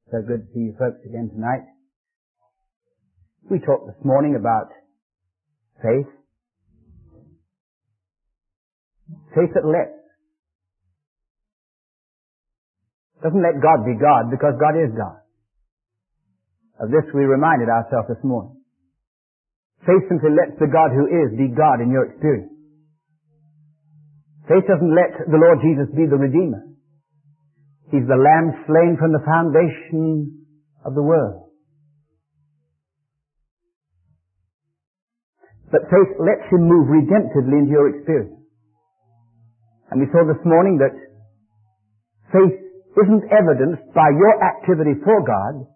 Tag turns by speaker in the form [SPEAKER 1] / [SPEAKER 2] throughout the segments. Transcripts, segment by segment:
[SPEAKER 1] So good to see you folks again tonight. We talked this morning about faith. Faith that lets. Doesn't let God be God because God is God. Of this we reminded ourselves this morning. Faith simply lets the God who is be God in your experience. Faith doesn't let the Lord Jesus be the Redeemer. He's the Lamb slain from the foundation of the world. But faith lets Him move redemptively into your experience. And we saw this morning that faith isn't evidenced by your activity for God.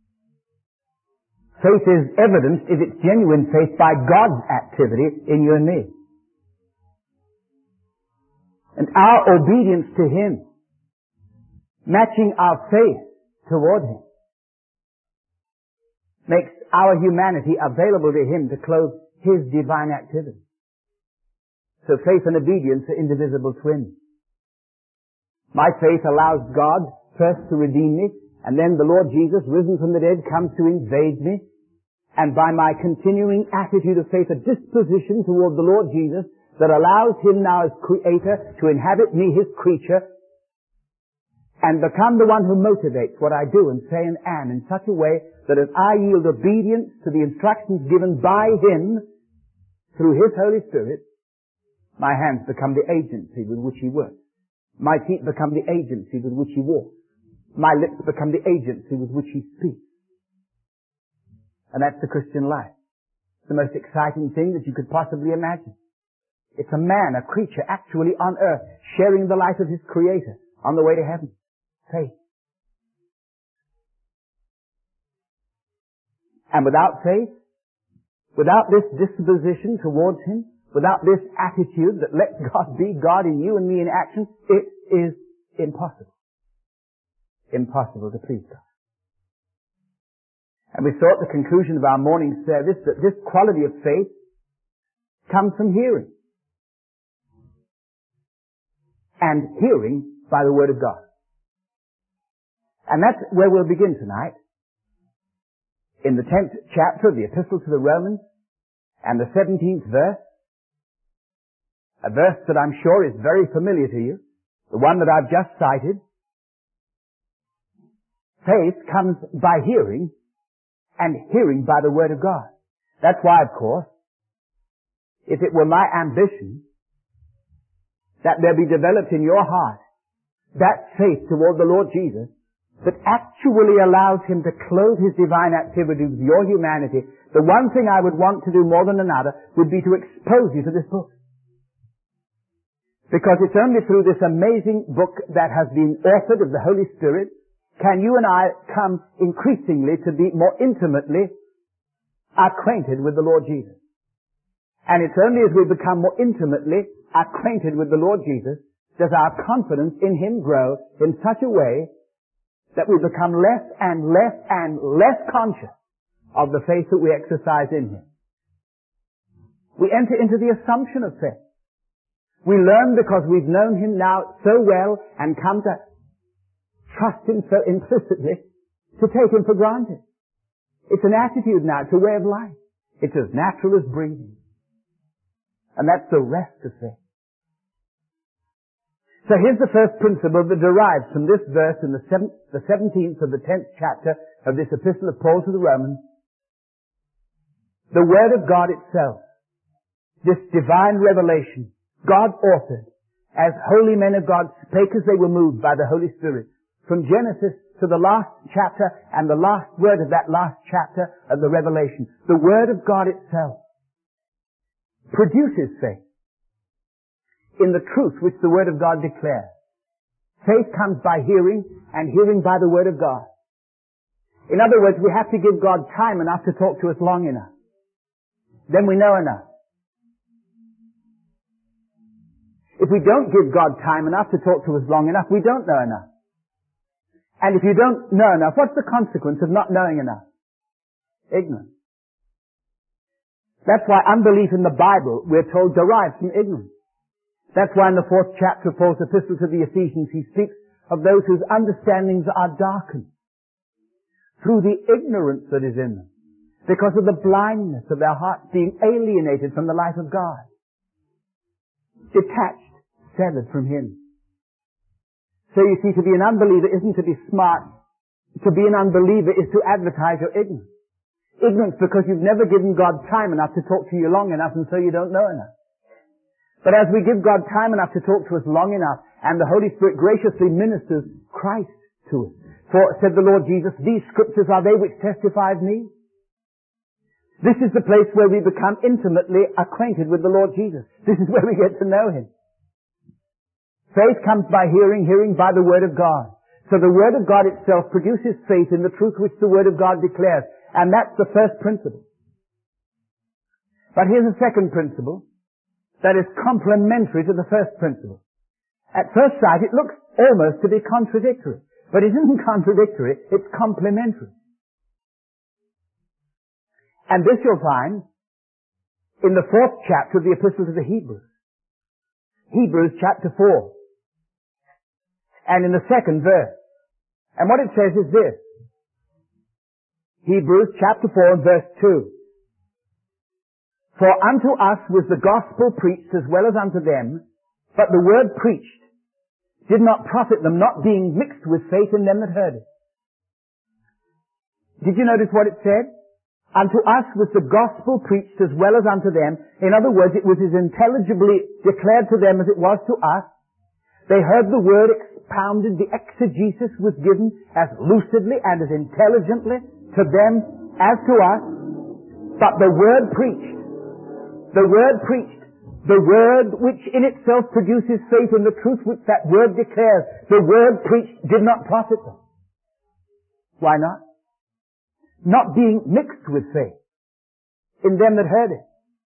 [SPEAKER 1] Faith is evidenced, if it's genuine faith, by God's activity in you and me. And our obedience to Him, matching our faith toward Him, makes our humanity available to Him to clothe His divine activity. So faith and obedience are indivisible twins. My faith allows God first to redeem me, and then the Lord Jesus, risen from the dead, comes to invade me. And by my continuing attitude of faith, a disposition toward the Lord Jesus that allows Him now as Creator to inhabit me, His creature, and become the one who motivates what I do and say and am in such a way that as I yield obedience to the instructions given by Him through His Holy Spirit, my hands become the agency with which He works. My feet become the agency with which He walks. My lips become the agency with which He speaks. And that's the Christian life. It's the most exciting thing that you could possibly imagine. It's a man, a creature, actually on earth, sharing the life of his Creator on the way to heaven. Faith. And without faith, without this disposition towards Him, without this attitude that lets God be God in you and me in action, it is impossible. Impossible to please God. And we saw at the conclusion of our morning service that this quality of faith comes from hearing. And hearing by the Word of God. And that's where we'll begin tonight. In the 10th chapter of the Epistle to the Romans and the 17th verse. A verse that I'm sure is very familiar to you. The one that I've just cited. Faith comes by hearing, and hearing by the Word of God. That's why, of course, if it were my ambition that there be developed in your heart that faith toward the Lord Jesus that actually allows Him to clothe His divine activity with your humanity, the one thing I would want to do more than another would be to expose you to this book. Because it's only through this amazing book that has been authored of the Holy Spirit can you and I come increasingly to be more intimately acquainted with the Lord Jesus. And it's only as we become more intimately acquainted with the Lord Jesus does our confidence in Him grow in such a way that we become less and less and less conscious of the faith that we exercise in Him. We enter into the assumption of faith. We learn because we've known Him now so well and come to trust Him so implicitly to take Him for granted. It's an attitude now, it's a way of life. It's as natural as breathing. And that's the rest of faith. So here's the first principle that derives from this verse in the 17th of the 10th chapter of this epistle of Paul to the Romans. The Word of God itself, this divine revelation, God authored, as holy men of God spake as they were moved by the Holy Spirit, from Genesis to the last chapter and the last word of that last chapter of the Revelation. The Word of God itself produces faith in the truth which the Word of God declares. Faith comes by hearing, and hearing by the Word of God. In other words, we have to give God time enough to talk to us long enough. Then we know enough. If we don't give God time enough to talk to us long enough, we don't know enough. And if you don't know enough, what's the consequence of not knowing enough? Ignorance. That's why unbelief in the Bible, we're told, derives from ignorance. That's why in the 4th chapter of Paul's epistle to the Ephesians, he speaks of those whose understandings are darkened. through the ignorance that is in them, because of the blindness of their hearts being alienated from the life of God, detached, severed from Him. So you see, to be an unbeliever isn't to be smart. To be an unbeliever is to advertise your ignorance. Ignorance because you've never given God time enough to talk to you long enough, and so you don't know enough. But as we give God time enough to talk to us long enough, and the Holy Spirit graciously ministers Christ to us. For, said the Lord Jesus, these scriptures are they which testify of me. This is the place where we become intimately acquainted with the Lord Jesus. This is where we get to know Him. Faith comes by hearing, hearing by the Word of God. So the Word of God itself produces faith in the truth which the Word of God declares. And that's the first principle. But here's a second principle that is complementary to the first principle. At first sight, it looks almost to be contradictory. But it isn't contradictory, it's complementary. And this you'll find in the 4th chapter of the Epistle to the Hebrews. Hebrews chapter 4. And in the 2nd verse. And what it says is this. Hebrews chapter 4 and verse 2. For unto us was the gospel preached as well as unto them, but the word preached did not profit them, not being mixed with faith in them that heard it. Did you notice what it said? Unto us was the gospel preached as well as unto them. In other words, it was as intelligibly declared to them as it was to us. They heard the word expounded, the exegesis was given as lucidly and as intelligently to them as to us. But the word preached, the word which in itself produces faith in the truth which that word declares, the word preached did not profit them. Why not? Not being mixed with faith in them that heard it.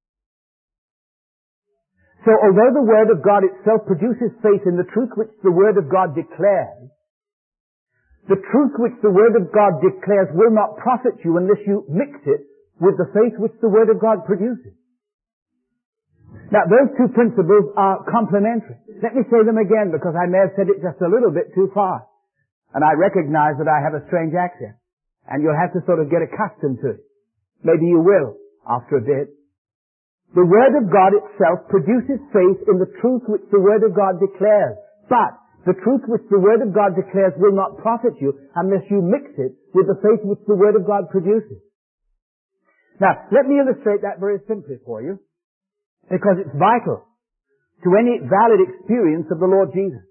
[SPEAKER 1] So although the Word of God itself produces faith in the truth which the Word of God declares, the truth which the Word of God declares will not profit you unless you mix it with the faith which the Word of God produces. Now those two principles are complementary. Let me say them again because I may have said it just a little bit too far. And I recognize that I have a strange accent. And you'll have to sort of get accustomed to it. Maybe you will after a bit. The Word of God itself produces faith in the truth which the Word of God declares. But the truth which the Word of God declares will not profit you unless you mix it with the faith which the Word of God produces. Now, let me illustrate that very simply for you, because it's vital to any valid experience of the Lord Jesus.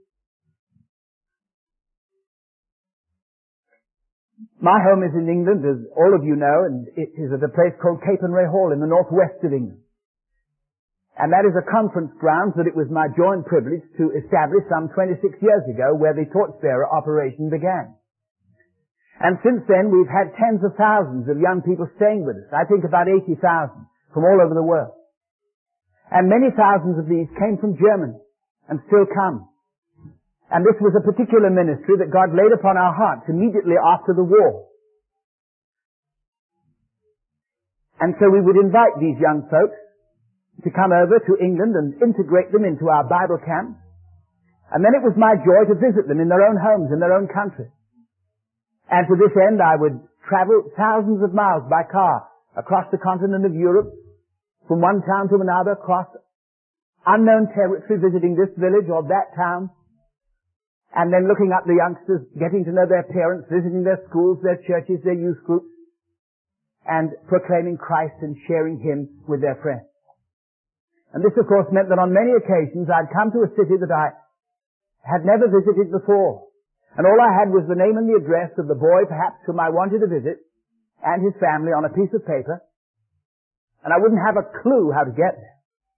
[SPEAKER 1] My home is in England, as all of you know, and it is at a place called Capernwray Hall in the northwest of England. And that is a conference ground that it was my joy and privilege to establish some 26 years ago, where the Torchbearer operation began. And since then, we've had tens of thousands of young people staying with us. I think about 80,000 from all over the world. And many thousands of these came from Germany and still come. And this was a particular ministry that God laid upon our hearts immediately after the war. And so we would invite these young folks to come over to England and integrate them into our Bible camp. And then it was my joy to visit them in their own homes, in their own country. And to this end I would travel thousands of miles by car across the continent of Europe, from one town to another, across unknown territory, visiting this village or that town. And then looking up the youngsters, getting to know their parents, visiting their schools, their churches, their youth groups, and proclaiming Christ and sharing Him with their friends. And this, of course, meant that on many occasions I'd come to a city that I had never visited before. And all I had was the name and the address of the boy, perhaps, whom I wanted to visit, and his family on a piece of paper. And I wouldn't have a clue how to get there.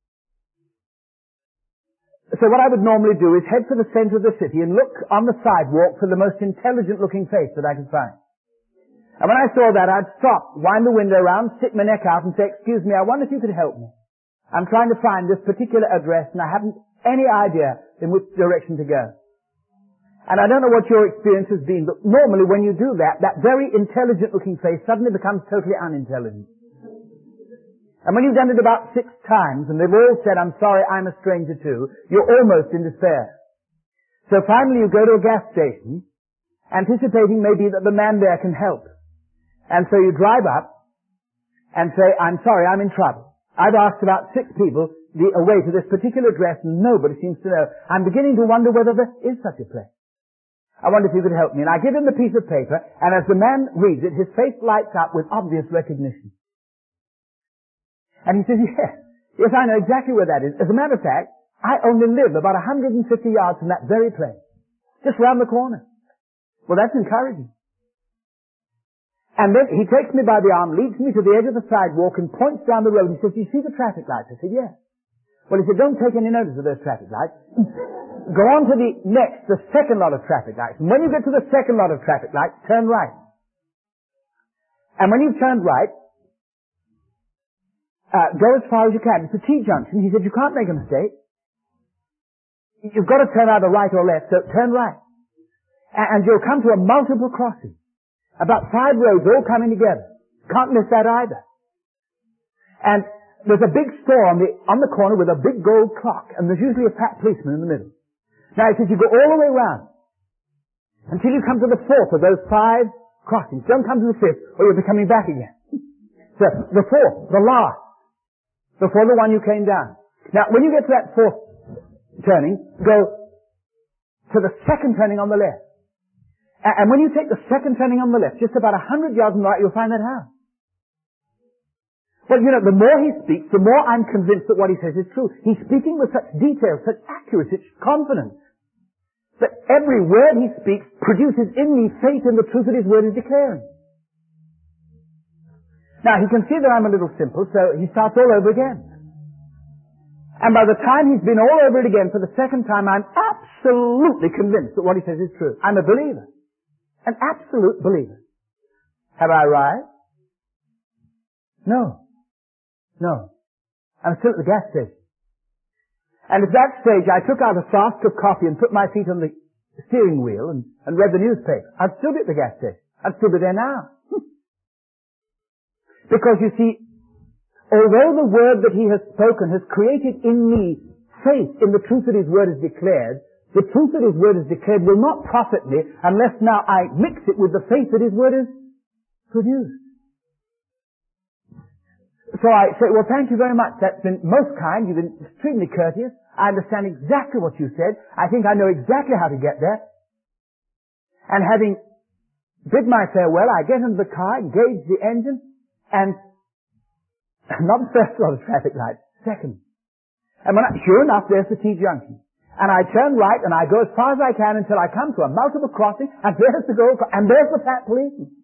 [SPEAKER 1] So what I would normally do is head for the center of the city and look on the sidewalk for the most intelligent-looking face that I could find. And when I saw that, I'd stop, wind the window around, stick my neck out and say, "Excuse me, I wonder if you could help me. I'm trying to find this particular address and I haven't any idea in which direction to go." And I don't know what your experience has been, but normally when you do that, that very intelligent-looking face suddenly becomes totally unintelligent. And when you've done it about 6 times, and they've all said, "I'm sorry, I'm a stranger too," you're almost in despair. So finally you go to a gas station, anticipating maybe that the man there can help. And so you drive up and say, I'm sorry, I'm in trouble. I've asked about 6 people the way to this particular address and nobody seems to know. I'm beginning to wonder whether there is such a place. I wonder if you could help me. And I give him the piece of paper, and as the man reads it, his face lights up with obvious recognition. And he says, yes, I know exactly where that is. As a matter of fact, I only live about 150 yards from that very place. Just round the corner. Well, that's encouraging. And then he takes me by the arm, leads me to the edge of the sidewalk and points down the road and says, do you see the traffic lights? I said, yes. Well, he said, don't take any notice of those traffic lights. Go on to the second lot of traffic lights. And when you get to the second lot of traffic lights, turn right. And when you've turned right, go as far as you can. It's a T-junction. He said, you can't make a mistake. You've got to turn either right or left, so turn right. And you'll come to a multiple crossing. About 5 roads all coming together. Can't miss that either. And there's a big store on the corner with a big gold clock, and there's usually a fat policeman in the middle. Now, he says you go all the way around until you come to the 4th of those 5 crossings. Don't come to the 5th, or you'll be coming back again. So, the 4th, the last, before the one you came down. Now, when you get to that 4th turning, go to the second turning on the left. And when you take the second turning on the left, just about 100 yards on the right, you'll find that house. Well, you know, the more he speaks, the more I'm convinced that what he says is true. He's speaking with such detail, such accuracy, such confidence, that every word he speaks produces in me faith in the truth that his word is declaring. Now, he can see that I'm a little simple, so he starts all over again. And by the time he's been all over it again for the second time, I'm absolutely convinced that what he says is true. I'm a believer. An absolute believer. Have I arrived? No. I'm still at the gas station. And at that stage I took out a flask of coffee and put my feet on the steering wheel and read the newspaper. I'd still be at the gas station. I'd still be there now. Because you see, although the word that he has spoken has created in me faith in the truth that his word has declared, the truth that his word has declared will not profit me unless now I mix it with the faith that his word has produced. So I say, well, thank you very much. That's been most kind. You've been extremely courteous. I understand exactly what you said. I think I know exactly how to get there. And having bid my farewell, I get into the car, engage the engine, and not the first lot of traffic lights, second. And sure enough, there's the T-junction. And I turn right and I go as far as I can until I come to a multiple crossing, and there's the gold, and there's the fat policeman.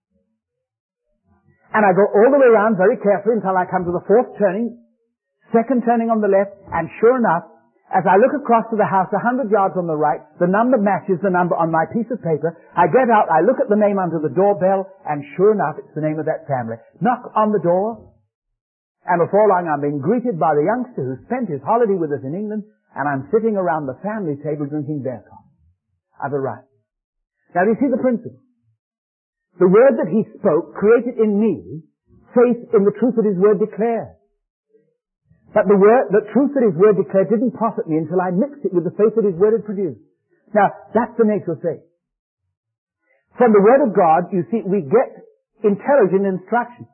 [SPEAKER 1] And I go all the way around very carefully until I come to the 4th turning, second turning on the left, and sure enough, as I look across to the house 100 yards on the right, the number matches the number on my piece of paper. I get out, I look at the name under the doorbell, and sure enough, it's the name of that family. Knock on the door, and before long I'm being greeted by the youngster who spent his holiday with us in England, and I'm sitting around the family table drinking beer coffee. I've arrived. Now, do you see the principle? The word that he spoke created in me faith in the truth that his word declared. But the truth that his word declared didn't profit me until I mixed it with the faith that his word had produced. Now, that's the nature of faith. From the word of God, you see, we get intelligent instruction.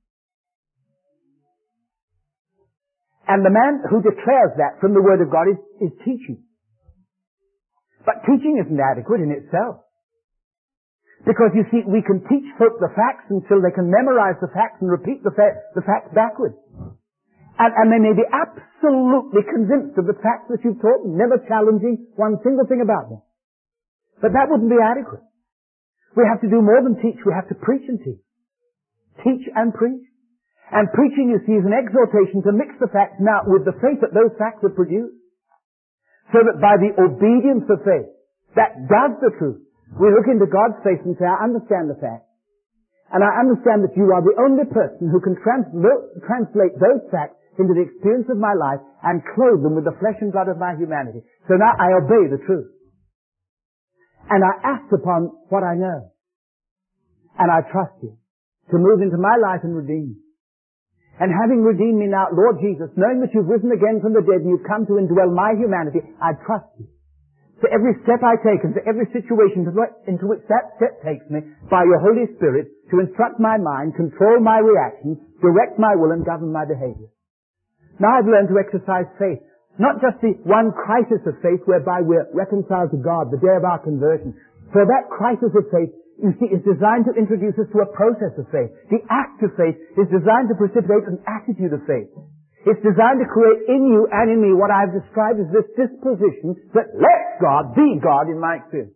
[SPEAKER 1] And the man who declares that from the word of God is teaching. But teaching isn't adequate in itself. Because you see, we can teach folk the facts until they can memorize the facts and repeat the facts backwards. And they may be absolutely convinced of the facts that you've taught them, never challenging one single thing about them. But that wouldn't be adequate. We have to do more than teach, we have to preach and teach. Teach and preach. And preaching, you see, is an exhortation to mix the facts now with the faith that those facts have produced. So that by the obedience of faith, that does the truth, we look into God's face and say, I understand the facts. And I understand that you are the only person who can translate those facts into the experience of my life and clothe them with the flesh and blood of my humanity. So now I obey the truth. And I act upon what I know. And I trust you to move into my life and redeem me. And having redeemed me now, Lord Jesus, knowing that you've risen again from the dead and you've come to indwell my humanity, I trust you for every step I take and for every situation into which that step takes me by your Holy Spirit to instruct my mind, control my reactions, direct my will and govern my behavior. Now I've learned to exercise faith. Not just the one crisis of faith whereby we're reconciled to God, the day of our conversion. For that crisis of faith, you see, is designed to introduce us to a process of faith. The act of faith is designed to precipitate an attitude of faith. It's designed to create in you and in me what I've described as this disposition that lets God be God in my experience.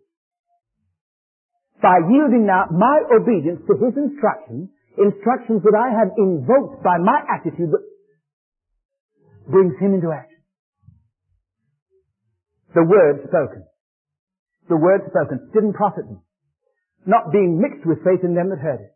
[SPEAKER 1] By yielding now my obedience to His instructions that I have invoked by my attitude that brings Him into action. The word spoken didn't profit them, not being mixed with faith in them that heard it.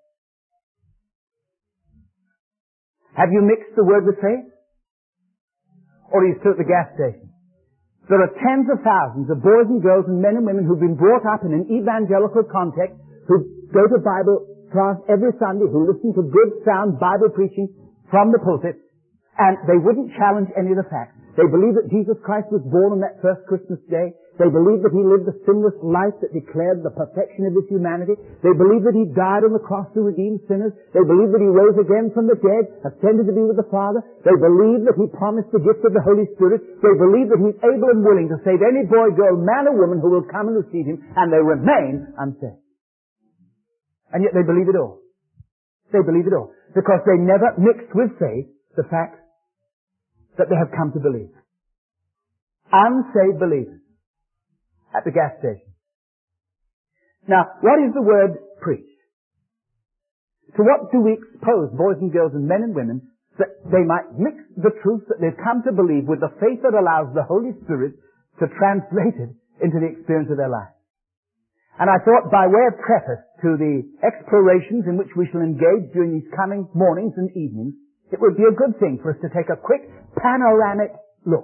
[SPEAKER 1] Have you mixed the word with faith? Or are you still at the gas station? There are tens of thousands of boys and girls and men and women who've been brought up in an evangelical context, who go to Bible class every Sunday, who listen to good, sound Bible preaching from the pulpit, and they wouldn't challenge any of the facts. They believe that Jesus Christ was born on that first Christmas day. They believe that He lived a sinless life that declared the perfection of His humanity. They believe that He died on the cross to redeem sinners. They believe that He rose again from the dead, ascended to be with the Father. They believe that He promised the gift of the Holy Spirit. They believe that He's able and willing to save any boy, girl, man or woman who will come and receive Him, and they remain unsaved. And yet they believe it all. They believe it all. Because they never mixed with faith the fact that they have come to believe. Unsaved believers at the gas station. Now, what is the word preach? To what do we expose boys and girls and men and women that they might mix the truth that they've come to believe with the faith that allows the Holy Spirit to translate it into the experience of their life? And I thought, by way of preface to the explorations in which we shall engage during these coming mornings and evenings, it would be a good thing for us to take a quick panoramic look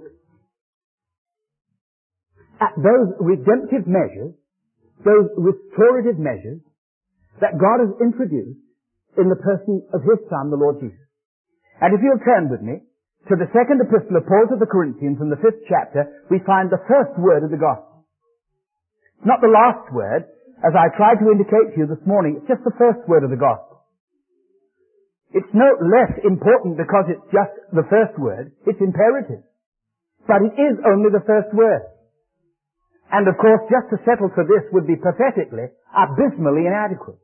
[SPEAKER 1] at those redemptive measures, those restorative measures that God has introduced in the person of His Son, the Lord Jesus. And if you'll turn with me to the second epistle of Paul to the Corinthians in the 5th chapter, we find the first word of the gospel. It's not the last word, as I tried to indicate to you this morning. It's just the first word of the gospel. It's no less important because it's just the first word. It's imperative. But it is only the first word. And of course, just to settle for this would be pathetically, abysmally inadequate.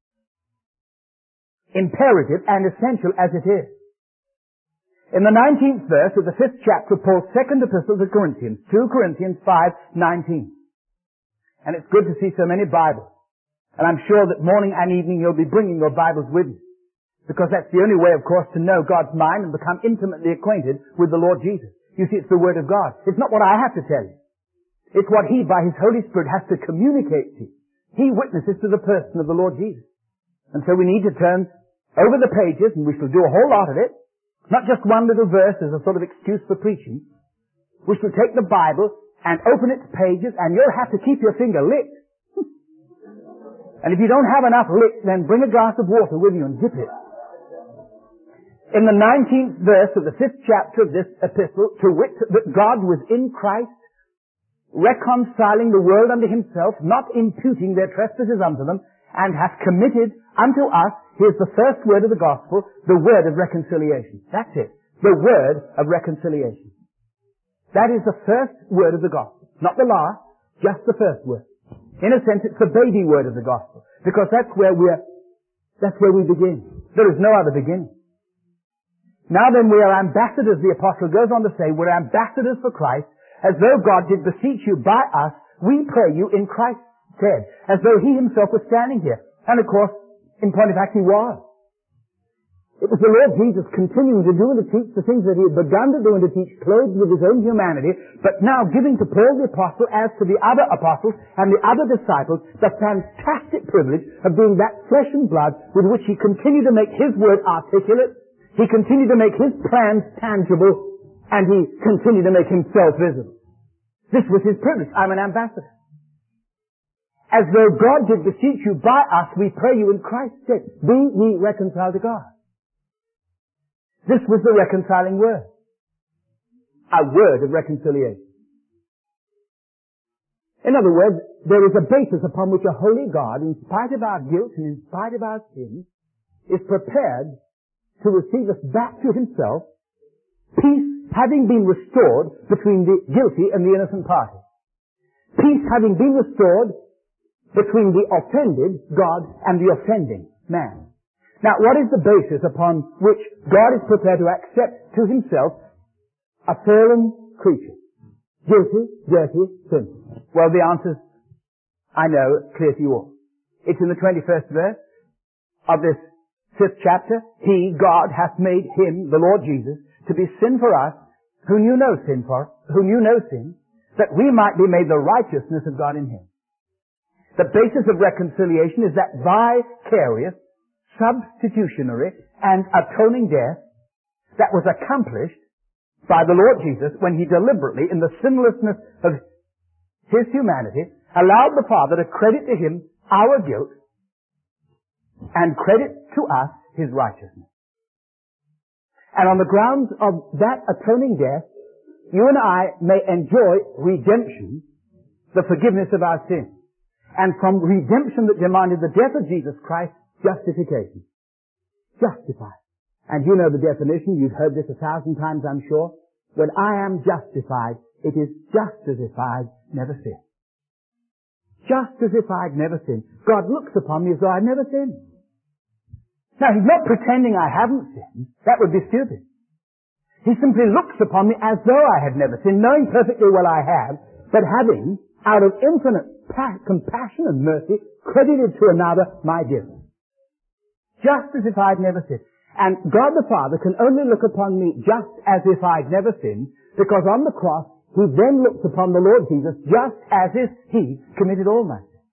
[SPEAKER 1] Imperative and essential as it is. In the 19th verse of the 5th chapter of Paul's second epistle to Corinthians, 2 Corinthians 5:19. And it's good to see so many Bibles. And I'm sure that morning and evening you'll be bringing your Bibles with you. Because that's the only way, of course, to know God's mind and become intimately acquainted with the Lord Jesus. You see, it's the Word of God. It's not what I have to tell you. It's what He, by His Holy Spirit, has to communicate to you. He witnesses to the person of the Lord Jesus. And so we need to turn over the pages, and we shall do a whole lot of it. Not just one little verse as a sort of excuse for preaching. We shall take the Bible and open its pages, and you'll have to keep your finger licked. And if you don't have enough lick, then bring a glass of water with you and dip it. In the 19th verse of the 5th chapter of this epistle, to wit, that God was in Christ, reconciling the world unto Himself, not imputing their trespasses unto them, and hath committed unto us, here's the first word of the gospel, the word of reconciliation. That's it. The word of reconciliation. That is the first word of the gospel. Not the last, just the first word. In a sense, it's the baby word of the gospel, because that's where we begin. There is no other beginning. Now then, we are ambassadors, the apostle goes on to say, we're ambassadors for Christ, as though God did beseech you by us, we pray you in Christ's stead, as though He Himself was standing here. And of course, in point of fact, He was. It was the Lord Jesus continuing to do and to teach the things that He had begun to do and to teach, clothed with His own humanity, but now giving to Paul the apostle, as to the other apostles and the other disciples, the fantastic privilege of being that flesh and blood with which He continued to make His word articulate. He continued to make His plans tangible, and He continued to make Himself visible. This was His privilege. I'm an ambassador. As though God did beseech you by us, we pray you in Christ's stead, be ye reconciled to God. This was the reconciling word. A word of reconciliation. In other words, there is a basis upon which a holy God, in spite of our guilt and in spite of our sins, is prepared to receive us back to himself, peace having been restored between the guilty and the innocent party. Peace having been restored between the offended God and the offending man. Now, what is the basis upon which God is prepared to accept to himself a fallen creature? Guilty, dirty, sinful. Well, the answer's, I know, clear to you all. It's in the 21st verse of this 5th chapter. He, God, hath made him, the Lord Jesus, to be sin for us, who knew no sin, that we might be made the righteousness of God in him. The basis of reconciliation is that vicarious, substitutionary, and atoning death that was accomplished by the Lord Jesus when he deliberately, in the sinlessness of his humanity, allowed the Father to credit to him our guilt and credit to us his righteousness. And on the grounds of that atoning death, you and I may enjoy redemption, the forgiveness of our sins. And from redemption that demanded the death of Jesus Christ, justification. Justified. And you know the definition. You've heard this 1,000 times, I'm sure. When I am justified, it is just as if I'd never sinned. Just as if I'd never sinned. God looks upon me as though I'd never sinned. Now, he's not pretending I haven't sinned. That would be stupid. He simply looks upon me as though I had never sinned, knowing perfectly well I have, but having, out of infinite compassion and mercy, credited to another my guilt. Just as if I'd never sinned. And God the Father can only look upon me just as if I'd never sinned, because on the cross, he then looked upon the Lord Jesus just as if he committed all my sins.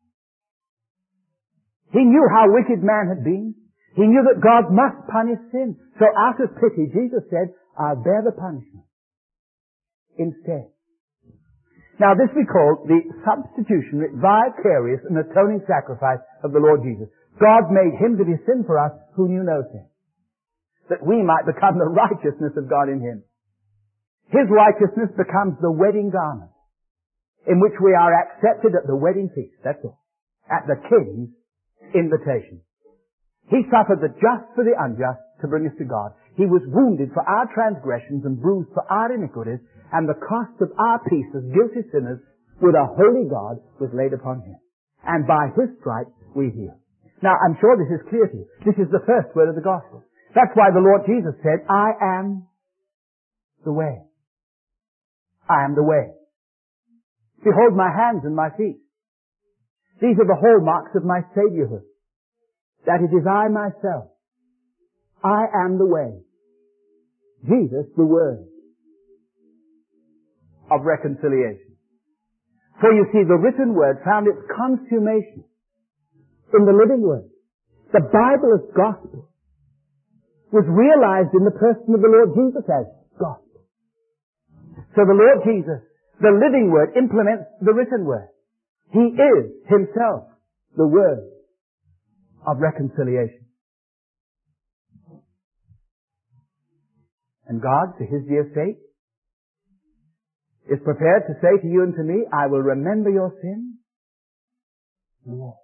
[SPEAKER 1] He knew how wicked man had been. He knew that God must punish sin. So out of pity, Jesus said, I'll bear the punishment instead. Now this we call the substitutionary, vicarious, and atoning sacrifice of the Lord Jesus. God made him to be sin for us who knew no sin, that we might become the righteousness of God in him. His righteousness becomes the wedding garment in which we are accepted at the wedding feast. That's all. At the King's invitation. He suffered the just for the unjust to bring us to God. He was wounded for our transgressions and bruised for our iniquities, and the cost of our peace as guilty sinners with a holy God was laid upon him. And by his stripes we heal. Now, I'm sure this is clear to you. This is the first word of the gospel. That's why the Lord Jesus said, I am the way. I am the way. Behold my hands and my feet. These are the hallmarks of my Saviourhood. That it is I myself. I am the way. Jesus, the Word of reconciliation. For you see, the written Word found its consummation in the living Word. The Bible as gospel was realized in the person of the Lord Jesus as gospel. So the Lord Jesus, the living Word, implements the written Word. He is himself the Word of reconciliation. And God, for his dear sake, is prepared to say to you and to me, I will remember your sins no more.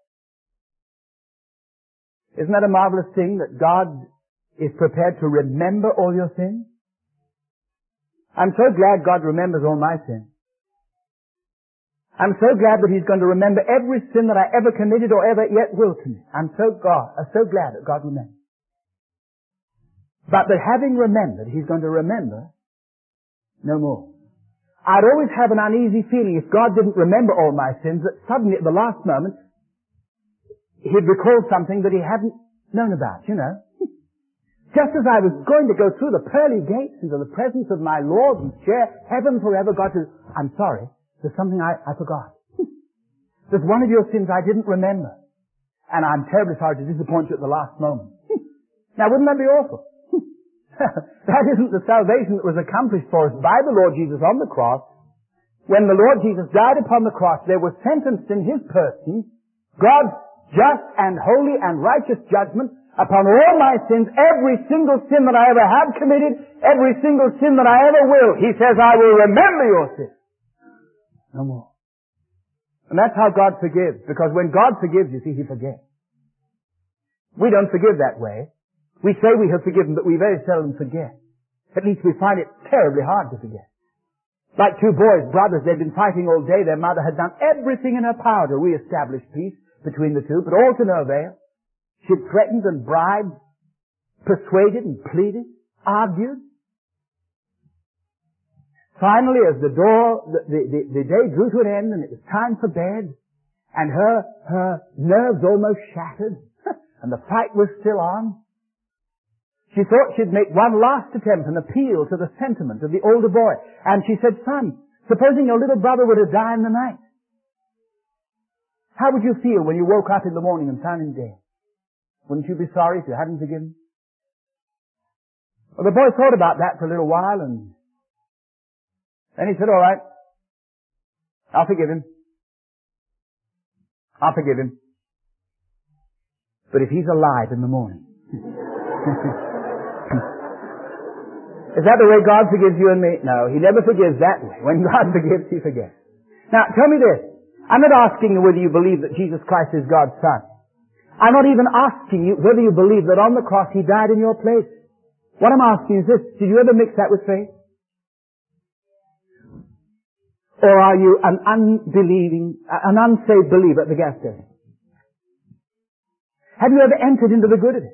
[SPEAKER 1] Isn't that a marvelous thing that God is prepared to remember all your sins? I'm so glad God remembers all my sins. I'm so glad that he's going to remember every sin that I ever committed or ever yet will commit. I'm so glad that God remembers. But that having remembered, he's going to remember no more. I'd always have an uneasy feeling if God didn't remember all my sins, that suddenly at the last moment, he'd recall something that he hadn't known about, you know. Just as I was going to go through the pearly gates into the presence of my Lord and share heaven forever, God says, I'm sorry. There's something I forgot. There's one of your sins I didn't remember. And I'm terribly sorry to disappoint you at the last moment. Now, wouldn't that be awful? That isn't the salvation that was accomplished for us by the Lord Jesus on the cross. When the Lord Jesus died upon the cross, there was sentenced in his person God's just and holy and righteous judgment upon all my sins, every single sin that I ever have committed, every single sin that I ever will. He says, I will remember your sins no more. And that's how God forgives. Because when God forgives, you see, He forgets. We don't forgive that way. We say we have forgiven, but we very seldom forget. At least we find it terribly hard to forget. Like two boys, brothers, they'd been fighting all day. Their mother had done everything in her power to re-establish peace between the two, but all to no avail. She'd threatened and bribed, persuaded and pleaded, argued. Finally, as the day drew to an end and it was time for bed, and her nerves almost shattered, and the fight was still on, she thought she'd make one last attempt and appeal to the sentiment of the older boy. And she said, "Son, supposing your little brother were to die in the night, how would you feel when you woke up in the morning and found him dead? Wouldn't you be sorry if you hadn't forgiven?" Well, the boy thought about that for a little while, and then he said, "All right, I'll forgive him. I'll forgive him. But if he's alive in the morning..." Is that the way God forgives you and me? No, He never forgives that way. When God forgives, He forgets. Now, tell me this. I'm not asking you whether you believe that Jesus Christ is God's Son. I'm not even asking you whether you believe that on the cross He died in your place. What I'm asking is this: did you ever mix that with faith? Or are you an unsaved believer at the gas station? Have you ever entered into the good of it?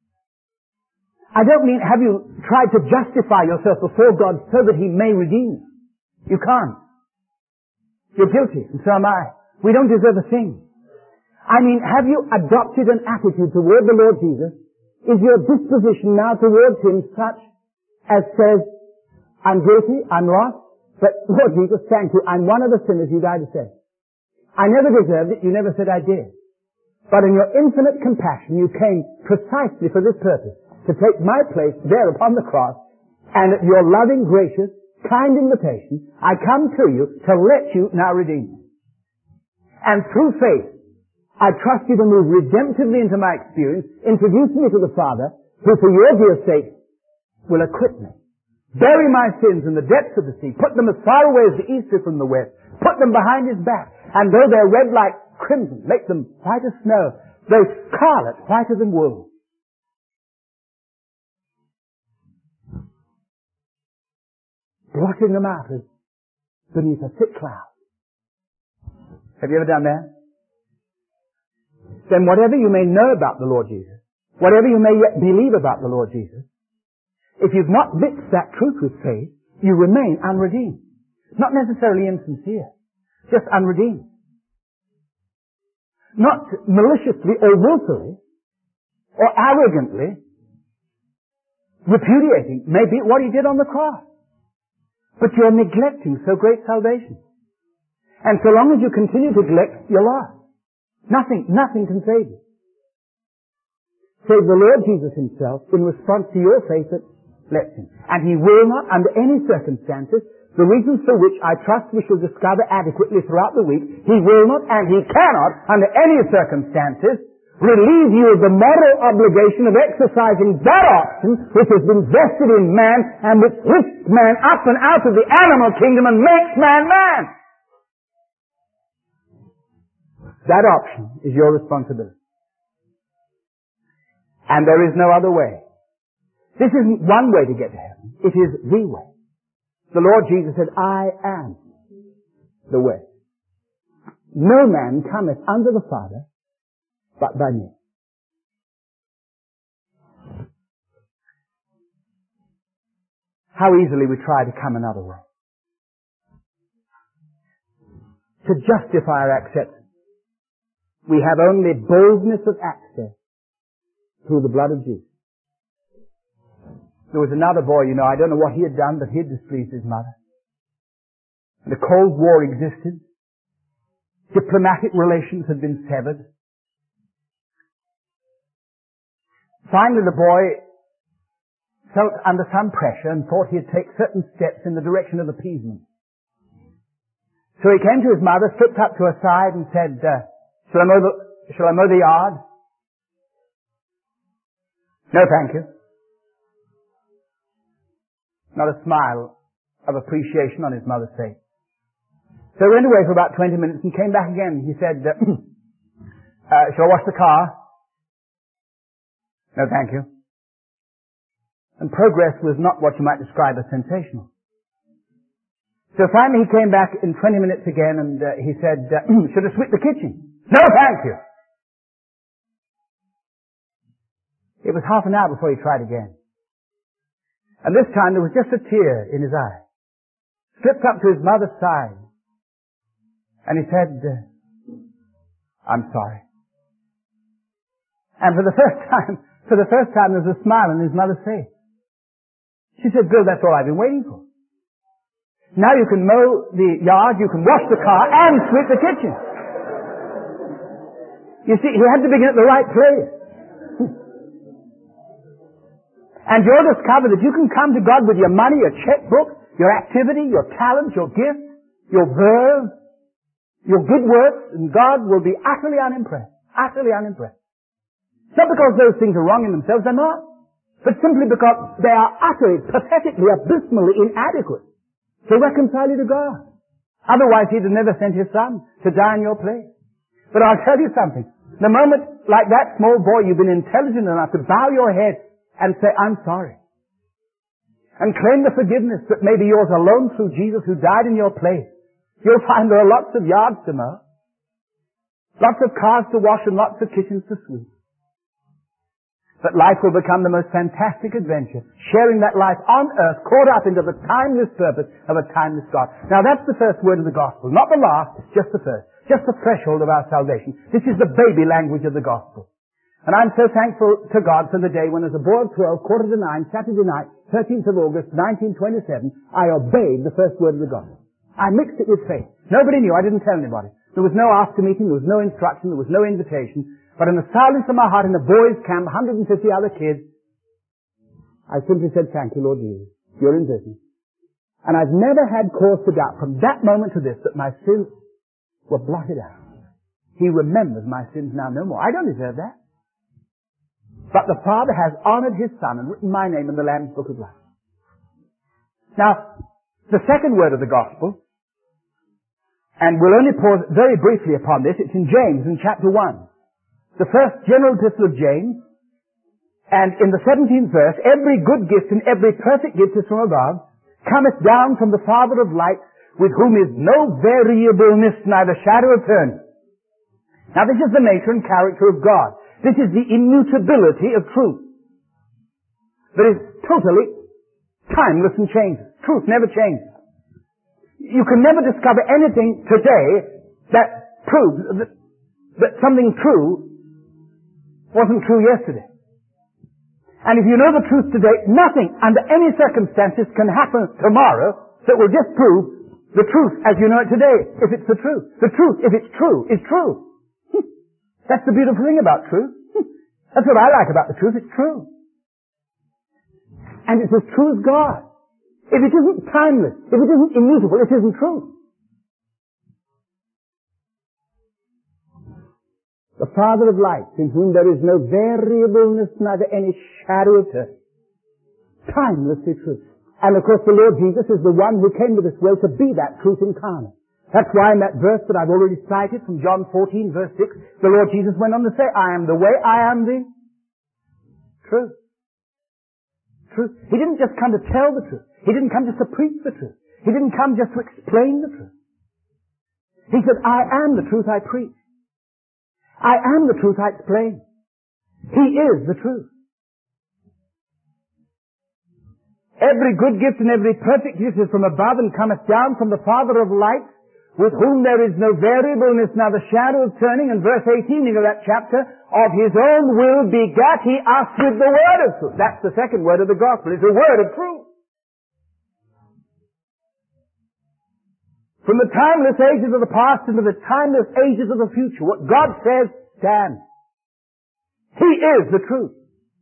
[SPEAKER 1] I don't mean have you tried to justify yourself before God so that He may redeem you. You can't. You're guilty, and so am I. We don't deserve a thing. I mean, have you adopted an attitude toward the Lord Jesus? Is your disposition now towards Him such as says, "I'm guilty, I'm lost, but Lord Jesus, thank you, I'm one of the sinners you died to save. I never deserved it, you never said I did. But in your infinite compassion, you came precisely for this purpose, to take my place there upon the cross, and at your loving, gracious, kind invitation, I come to you to let you now redeem me. And through faith, I trust you to move redemptively into my experience, introduce me to the Father, who for your dear sake will acquit me. Bury my sins in the depths of the sea, put them as far away as the east is from the west, put them behind His back, and though they're red like crimson, make them white as snow, though scarlet, whiter than wool. Blotting them out as beneath a thick cloud. Have you ever done that? Then whatever you may know about the Lord Jesus, whatever you may yet believe about the Lord Jesus, if you've not mixed that truth with faith, you remain unredeemed. Not necessarily insincere, just unredeemed. Not maliciously or willfully or arrogantly repudiating maybe what He did on the cross. But you're neglecting so great salvation. And so long as you continue to neglect, you're lost. Nothing can save you. Save the Lord Jesus Himself in response to your faith that lets Him. And He will not, under any circumstances, the reasons for which I trust we shall discover adequately throughout the week, He will not and He cannot, under any circumstances, relieve you of the moral obligation of exercising that option which has been vested in man and which lifts man up and out of the animal kingdom and makes man man. That option is your responsibility. And there is no other way. This isn't one way to get to heaven. It is the way. The Lord Jesus said, "I am the way. No man cometh unto the Father but by me." How easily we try to come another way. To justify our acceptance. We have only boldness of access through the blood of Jesus. There was another boy, I don't know what he had done, but he had displeased his mother. The Cold War existed. Diplomatic relations had been severed. Finally, the boy felt under some pressure and thought he'd take certain steps in the direction of appeasement. So he came to his mother, slipped up to her side and said, shall I mow the yard? "No, thank you." Not a smile of appreciation on his mother's face. So he went away for about 20 minutes and came back again. He said, shall I wash the car? No, thank you. And progress was not what you might describe as sensational. So finally he came back in 20 minutes again and he said, should I sweep the kitchen? No, thank you. It was half an hour before he tried again. And this time there was just a tear in his eye. Slipped up to his mother's side. And he said, I'm sorry. And for the first time there was a smile on his mother's face. She said, Bill, that's all I've been waiting for. Now you can mow the yard, you can wash the car, and sweep the kitchen. You see, he had to begin at the right place. And you'll discover that you can come to God with your money, your checkbook, your activity, your talent, your gift, your verve, your good works, and God will be utterly unimpressed. Utterly unimpressed. Not because those things are wrong in themselves, they're not. But simply because they are utterly, pathetically, abysmally inadequate to reconcile you to God. Otherwise He'd have never sent His Son to die in your place. But I'll tell you something. The moment, like that small boy, you've been intelligent enough to bow your head and say, I'm sorry. And claim the forgiveness that may be yours alone through Jesus who died in your place. You'll find there are lots of yards to mow, lots of cars to wash, and lots of kitchens to sweep. But life will become the most fantastic adventure, sharing that life on earth, caught up into the timeless purpose of a timeless God. Now that's the first word of the gospel. Not the last, just the first. Just the threshold of our salvation. This is the baby language of the gospel. And I'm so thankful to God for the day when, as a boy of 12, 8:45, Saturday night, 13th of August, 1927, I obeyed the first word of the gospel. I mixed it with faith. Nobody knew. I didn't tell anybody. There was no after meeting. There was no instruction. There was no invitation. But in the silence of my heart, in the boys' camp, 150 other kids, I simply said, thank you, Lord Jesus. You're in business. And I've never had cause to doubt from that moment to this that my sins were blotted out. He remembers my sins now no more. I don't deserve that. But the Father has honored His Son and written my name in the Lamb's Book of Life. Now, the second word of the gospel, and we'll only pause very briefly upon this, it's in James in chapter 1. The first general epistle of James, and in the 17th verse, every good gift and every perfect gift is from above, cometh down from the Father of lights, with whom is no variableness, neither shadow of turning. Now this is the nature and character of God. This is the immutability of truth. That is totally timeless and changes. Truth never changes. You can never discover anything today that proves that something true wasn't true yesterday. And if you know the truth today, nothing under any circumstances can happen tomorrow that will just prove the truth as you know it today, if it's the truth. The truth, if it's true, is true. That's the beautiful thing about truth. That's what I like about the truth. It's true. And it's as true as God. If it isn't timeless, if it isn't immutable, it isn't true. The Father of lights, in whom there is no variableness, neither any shadow of turning. Timelessly true. And of course the Lord Jesus is the one who came to this world to be that truth incarnate. That's why in that verse that I've already cited from John 14 verse 6, the Lord Jesus went on to say, I am the way, I am the truth. Truth. He didn't just come to tell the truth. He didn't come just to preach the truth. He didn't come just to explain the truth. He said, I am the truth I preach. I am the truth I explain. He is the truth. Every good gift and every perfect gift is from above and cometh down from the Father of lights, with whom there is no variableness, neither shadow of turning. And verse 18 of that chapter, of His own will begat He us with the word of truth. That's the second word of the gospel. It's a word of truth. From the timeless ages of the past into the timeless ages of the future, what God says stands. He is the truth.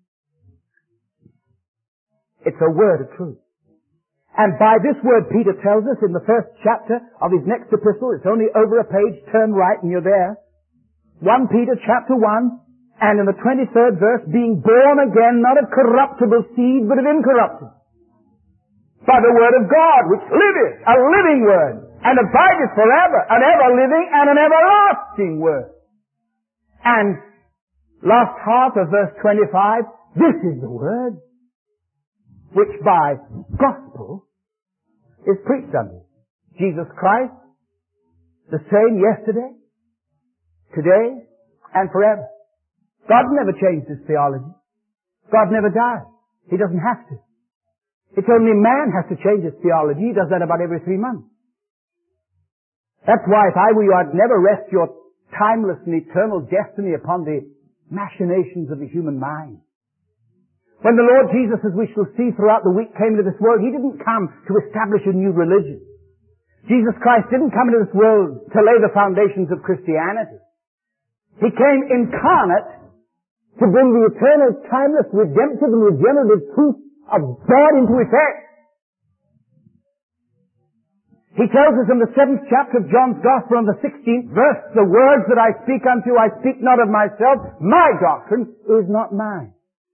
[SPEAKER 1] It's a word of truth. And by this word, Peter tells us in the first chapter of his next epistle, it's only over a page, turn right and you're there. 1 Peter chapter 1, and in the 23rd verse, being born again, not of corruptible seed, but of incorruptible. By the word of God, which liveth, a living word, and abideth forever, an ever-living and an everlasting word. And last half of verse 25, this is the word which by gospel is preached unto you. Jesus Christ, the same yesterday, today, and forever. God never changed his theology. God never died. He doesn't have to. It's only man has to change his theology. He does that about every 3 months. That's why if I were you, I'd never rest your timeless and eternal destiny upon the machinations of the human mind. When the Lord Jesus, as we shall see throughout the week, came into this world, he didn't come to establish a new religion. Jesus Christ didn't come into this world to lay the foundations of Christianity. He came incarnate to bring the eternal, timeless, redemptive, and regenerative truth of God into effect. He tells us in the 7th chapter of John's Gospel, on the 16th verse, the words that I speak unto you, I speak not of myself. My doctrine is not mine.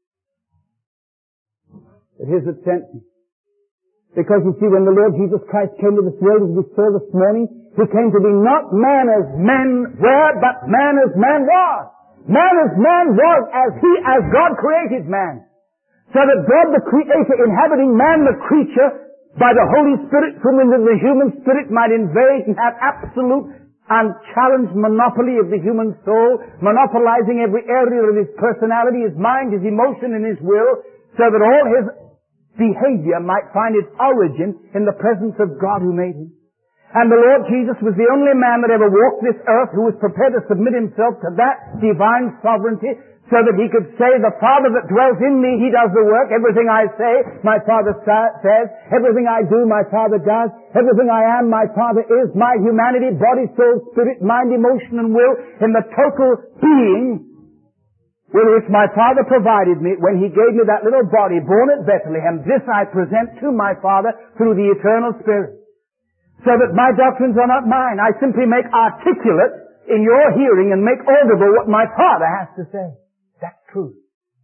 [SPEAKER 1] It is that sent me. Because you see, when the Lord Jesus Christ came to this world, as we saw this morning, he came to be not man as men were, but man as man was. Man as man was as God created man. So that God the Creator inhabiting man the creature by the Holy Spirit from whom the human spirit might invade and have absolute unchallenged monopoly of the human soul, monopolizing every area of his personality, his mind, his emotion, and his will, so that all his behavior might find its origin in the presence of God who made him. And the Lord Jesus was the only man that ever walked this earth who was prepared to submit himself to that divine sovereignty so that he could say, the Father that dwells in me, he does the work. Everything I say, my Father says. Everything I do, my Father does. Everything I am, my Father is. My humanity, body, soul, spirit, mind, emotion, and will, in the total being with which my Father provided me when he gave me that little body born at Bethlehem, this I present to my Father through the eternal Spirit. So that my doctrines are not mine. I simply make articulate in your hearing and make audible what my Father has to say. That's truth.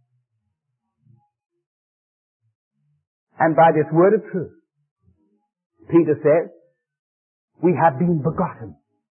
[SPEAKER 1] And by this word of truth, Peter says, we have been begotten.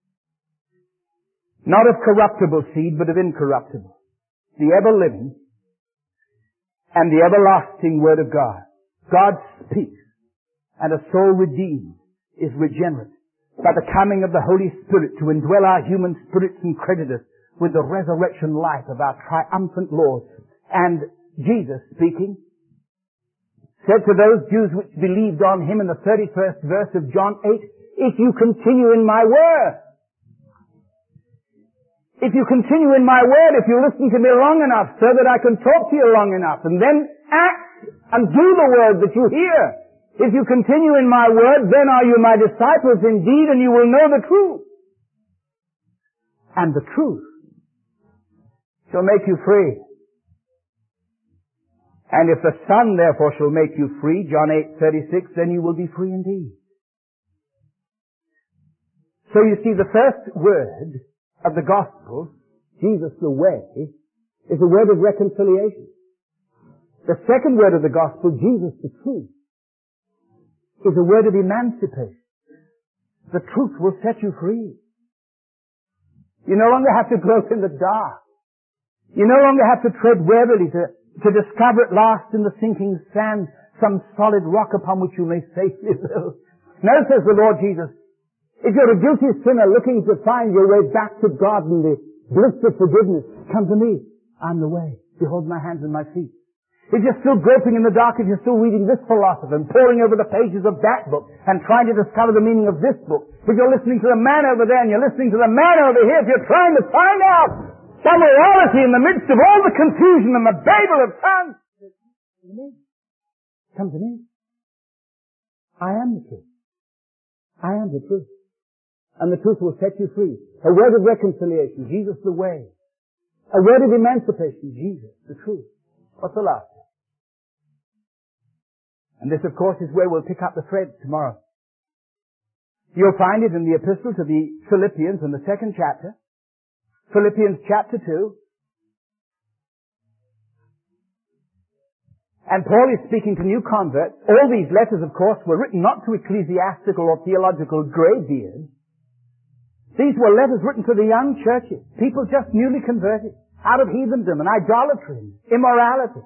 [SPEAKER 1] Not of corruptible seed, but of incorruptible. The ever-living and the everlasting Word of God. God speaks, and a soul redeemed is regenerate by the coming of the Holy Spirit to indwell our human spirits and credit us with the resurrection life of our triumphant Lord. And Jesus speaking said to those Jews which believed on him in the 31st verse of John 8, if you continue in my word, if you continue in my word, if you listen to me long enough so that I can talk to you long enough and then act and do the word that you hear, if you continue in my word, then are you my disciples indeed, and you will know the truth. And the truth shall make you free. And if the Son therefore shall make you free, John 8:36, then you will be free indeed. So you see, the first word of the gospel, Jesus the way, is a word of reconciliation. The second word of the gospel, Jesus the truth, is a word of emancipation. The truth will set you free. You no longer have to grope in the dark. You no longer have to tread warily to discover at last in the sinking sand some solid rock upon which you may safely live. Now, says the Lord Jesus, if you're a guilty sinner looking to find your way back to God and the bliss of forgiveness, come to me. I'm the way. Behold my hands and my feet. If you're still groping in the dark, if you're still reading this philosopher and poring over the pages of that book and trying to discover the meaning of this book, if you're listening to the man over there and you're listening to the man over here, if you're trying to find out some reality in the midst of all the confusion and the babel of tongues, come to me. I am the truth. I am the truth. And the truth will set you free. A word of reconciliation, Jesus the way. A word of emancipation, Jesus the truth. What's the last? And this, of course, is where we'll pick up the thread tomorrow. You'll find it in the epistle to the Philippians in the 2nd chapter. Philippians chapter 2. And Paul is speaking to new converts. All these letters, of course, were written not to ecclesiastical or theological graybeards. These were letters written to the young churches, people just newly converted, out of heathendom and idolatry and immorality.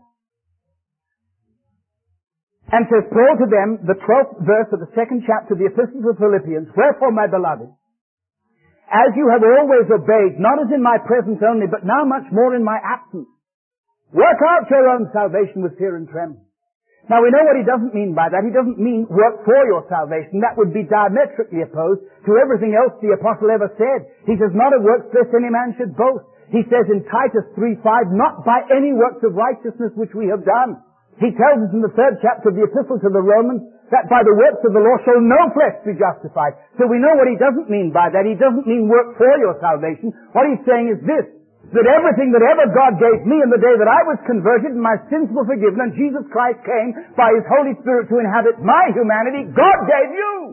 [SPEAKER 1] And says Paul to them, the 12th verse of the 2nd chapter of the Epistle to Philippians, "Wherefore, my beloved, as you have always obeyed, not as in my presence only, but now much more in my absence, work out your own salvation with fear and trembling." Now we know what he doesn't mean by that. He doesn't mean work for your salvation. That would be diametrically opposed to everything else the apostle ever said. He says, "Not of works lest any man should boast." He says in Titus 3:5, "Not by any works of righteousness which we have done." He tells us in the 3rd chapter of the Epistle to the Romans that by the works of the law shall no flesh be justified. So we know what he doesn't mean by that. He doesn't mean work for your salvation. What he's saying is this, that everything that ever God gave me in the day that I was converted and my sins were forgiven and Jesus Christ came by His Holy Spirit to inhabit my humanity, God gave you.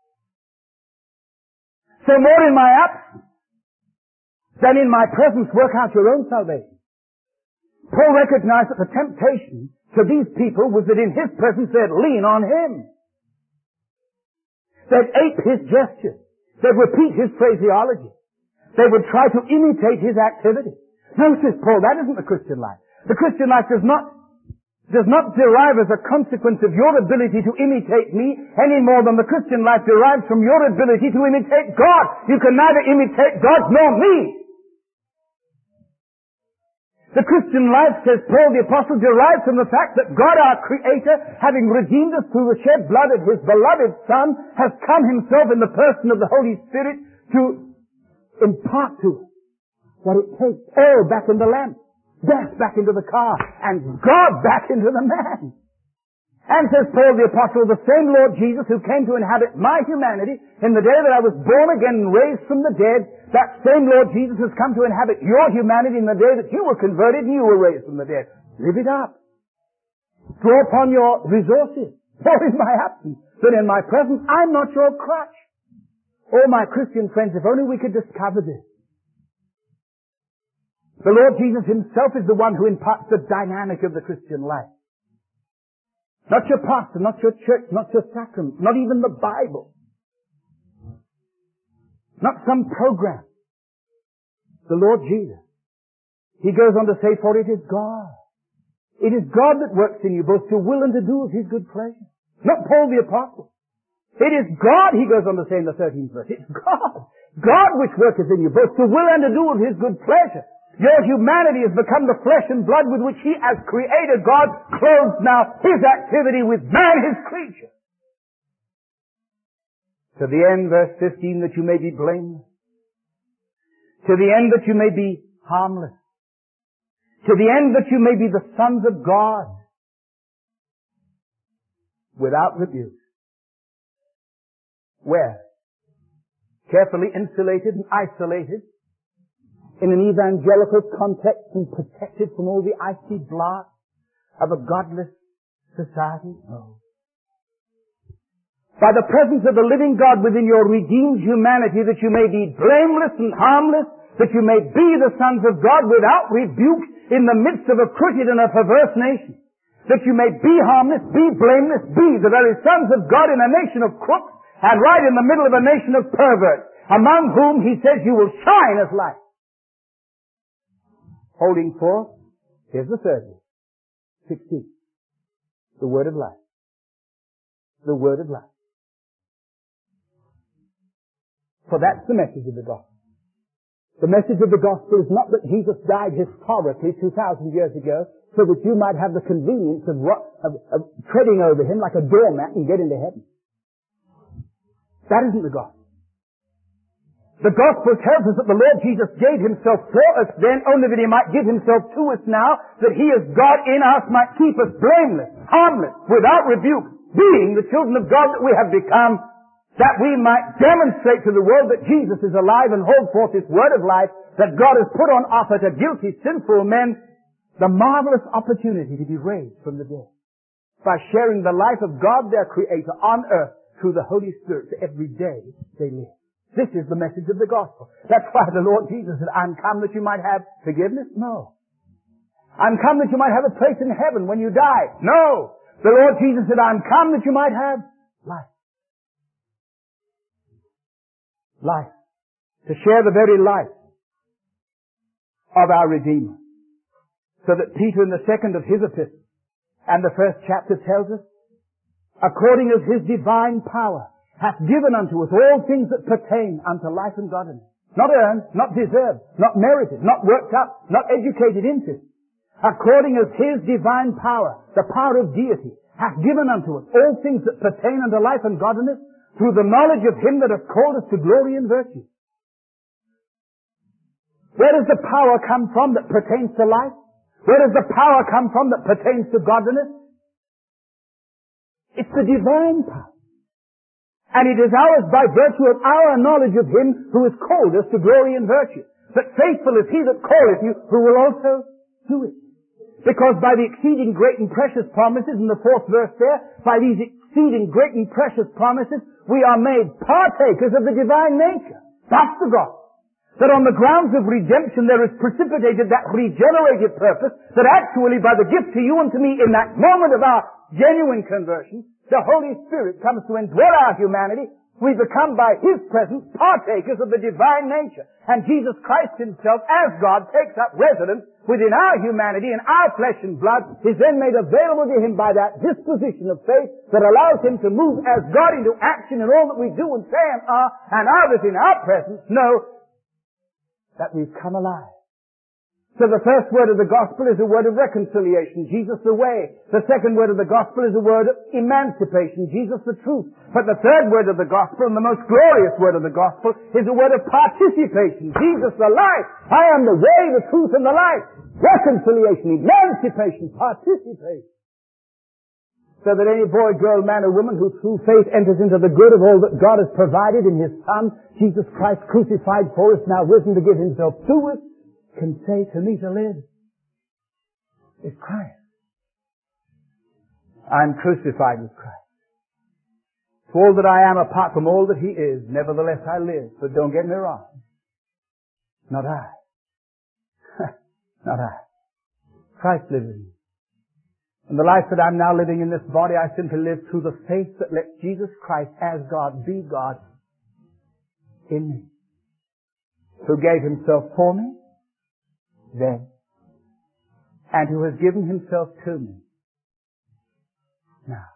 [SPEAKER 1] So more in my absence than in my presence, work out your own salvation. Paul recognized that the temptation to these people was that in his presence they'd lean on him. They'd ape his gestures. They'd repeat his phraseology. They would try to imitate his activity. No, says Paul, that isn't the Christian life. The Christian life does not derive as a consequence of your ability to imitate me any more than the Christian life derives from your ability to imitate God. You can neither imitate God nor me. The Christian life, says Paul the Apostle, derives from the fact that God our Creator, having redeemed us through the shed blood of His beloved Son, has come Himself in the person of the Holy Spirit to impart to us what it takes. Oil back in the lamp, death back into the car, and God back into the man. And says Paul the Apostle, the same Lord Jesus who came to inhabit my humanity in the day that I was born again and raised from the dead, that same Lord Jesus has come to inhabit your humanity in the day that you were converted and you were raised from the dead. Live it up. Draw upon your resources. More in my absence than in my presence. I'm not your crutch. Oh, my Christian friends, if only we could discover this. The Lord Jesus Himself is the one who imparts the dynamic of the Christian life. Not your pastor, not your church, not your sacrament, not even the Bible. Not some program. The Lord Jesus. He goes on to say, "For it is God. It is God that works in you both to will and to do of His good pleasure." Not Paul the Apostle. It is God, he goes on to say in the 13th verse. It's God. God which worketh in you both to will and to do of His good pleasure. Your humanity has become the flesh and blood with which He, as Creator God, clothes now His activity with man, His creature. To the end, verse 15, that you may be blameless. To the end that you may be harmless. To the end that you may be the sons of God, without rebuke. Where? Carefully insulated and isolated in an evangelical context and protected from all the icy blast of a godless society? No. By the presence of the living God within your redeemed humanity, that you may be blameless and harmless, that you may be the sons of God without rebuke in the midst of a crooked and a perverse nation. That you may be harmless, be blameless, be the very sons of God in a nation of crooks and right in the middle of a nation of perverts, among whom He says you will shine as light. Holding forth, here's the third one, 16. The word of life. The word of life. For that's the message of the gospel. The message of the gospel is not that Jesus died historically 2,000 years ago so that you might have the convenience of treading over Him like a doormat and get into heaven. That isn't the gospel. The gospel tells us that the Lord Jesus gave Himself for us then only that He might give Himself to us now, that He as God in us might keep us blameless, harmless, without rebuke, being the children of God that we have become, that we might demonstrate to the world that Jesus is alive and hold forth His word of life, that God has put on offer to guilty, sinful men the marvelous opportunity to be raised from the dead by sharing the life of God, their Creator, on earth through the Holy Spirit every day they live. This is the message of the gospel. That's why the Lord Jesus said, "I'm come that you might have forgiveness." No. I'm come that you might have a place in heaven when you die. No! The Lord Jesus said, I'm come that you might have life. Life. To share the very life of our Redeemer. So that Peter in the second of his epistle and the first chapter tells us, according as his divine power hath given unto us all things that pertain unto life and godliness. Not earned, not deserved, not merited, not worked up, not educated into. According as his divine power, the power of deity, hath given unto us all things that pertain unto life and godliness, through the knowledge of him that hath called us to glory and virtue. Where does the power come from that pertains to life? Where does the power come from that pertains to godliness? It's the divine power. And it is ours by virtue of our knowledge of him who has called us to glory and virtue. But faithful is he that calleth you, who will also do it. Because by the exceeding great and precious promises, in the 4th verse there, by these exceeding great and precious promises, we are made partakers of the divine nature. That's the gospel. That on the grounds of redemption there is precipitated that regenerative purpose that actually by the gift to you and to me in that moment of our genuine conversion, the Holy Spirit comes to indwell our humanity. We become by His presence partakers of the divine nature. And Jesus Christ Himself, as God, takes up residence within our humanity and our flesh and blood, is then made available to Him by that disposition of faith that allows Him to move as God into action in all that we do and say and are, and others in our presence know that we've come alive. So the first word of the gospel is a word of reconciliation, Jesus the way. The second word of the gospel is a word of emancipation, Jesus the truth. But the third word of the gospel, and the most glorious word of the gospel, is a word of participation, Jesus the life. I am the way, the truth, and the life. Reconciliation, emancipation, participation. So that any boy, girl, man, or woman who through faith enters into the good of all that God has provided in His Son, Jesus Christ crucified for us, now risen to give Himself to us, can say, to me to live is Christ. I'm crucified with Christ. For all that I am apart from all that He is, nevertheless I live. But don't get me wrong. Not I. Not I. Christ lives in me. And the life that I'm now living in this body, I simply live through the faith that lets Jesus Christ as God be God in me. Who gave Himself for me then, and who has given Himself to me now.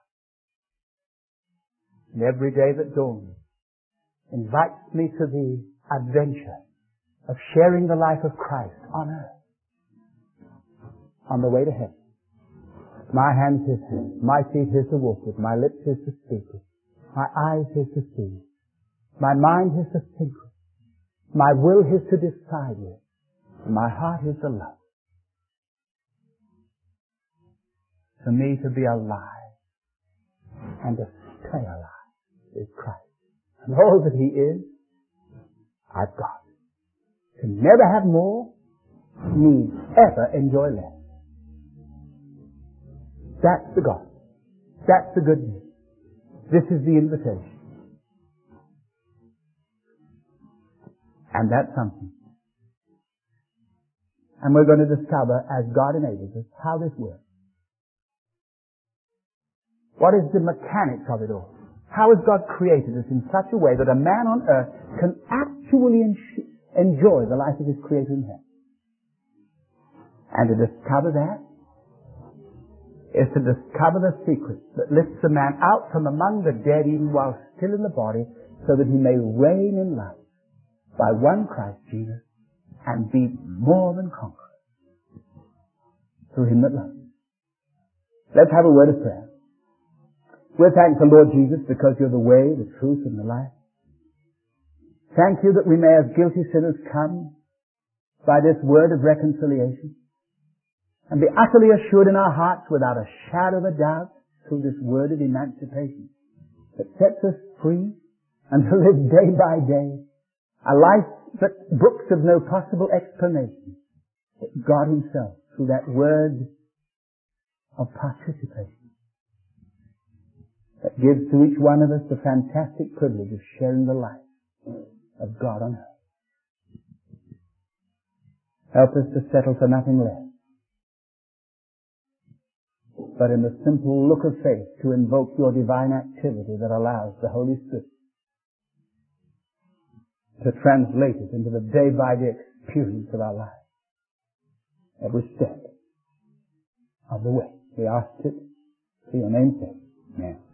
[SPEAKER 1] And every day that dawns invites me to the adventure of sharing the life of Christ on earth, on the way to heaven. My hands His hands, my feet His to walk with, my lips His to speak with, my eyes His to see, my mind His to think with, my will His to decide with, and my heart His to love. For me to be alive and to stay alive is Christ. And all that He is, I've got. Can never have more, need ever enjoy less. That's the gospel. That's the good news. This is the invitation. And that's something. And we're going to discover, as God enables us, how this works. What is the mechanics of it all? How has God created us in such a way that a man on earth can actually enjoy the life of his Creator in heaven? And to discover that is to discover the secret that lifts a man out from among the dead even while still in the body, so that he may reign in life by one Christ Jesus and be more than conqueror through Him that loves. Let's have a word of prayer. We're thankful, Lord Jesus, because You're the way, the truth, and the life. Thank You that we may as guilty sinners come by this word of reconciliation and be utterly assured in our hearts without a shadow of a doubt through this word of emancipation that sets us free and to live day by day a life that brooks of no possible explanation, but God Himself through that word of participation that gives to each one of us the fantastic privilege of sharing the life of God on earth. Help us to settle for nothing less but in the simple look of faith to invoke your divine activity that allows the Holy Spirit to translate it into the day-by-day experience of our lives. Every step of the way. We ask it for your name's sake. Amen.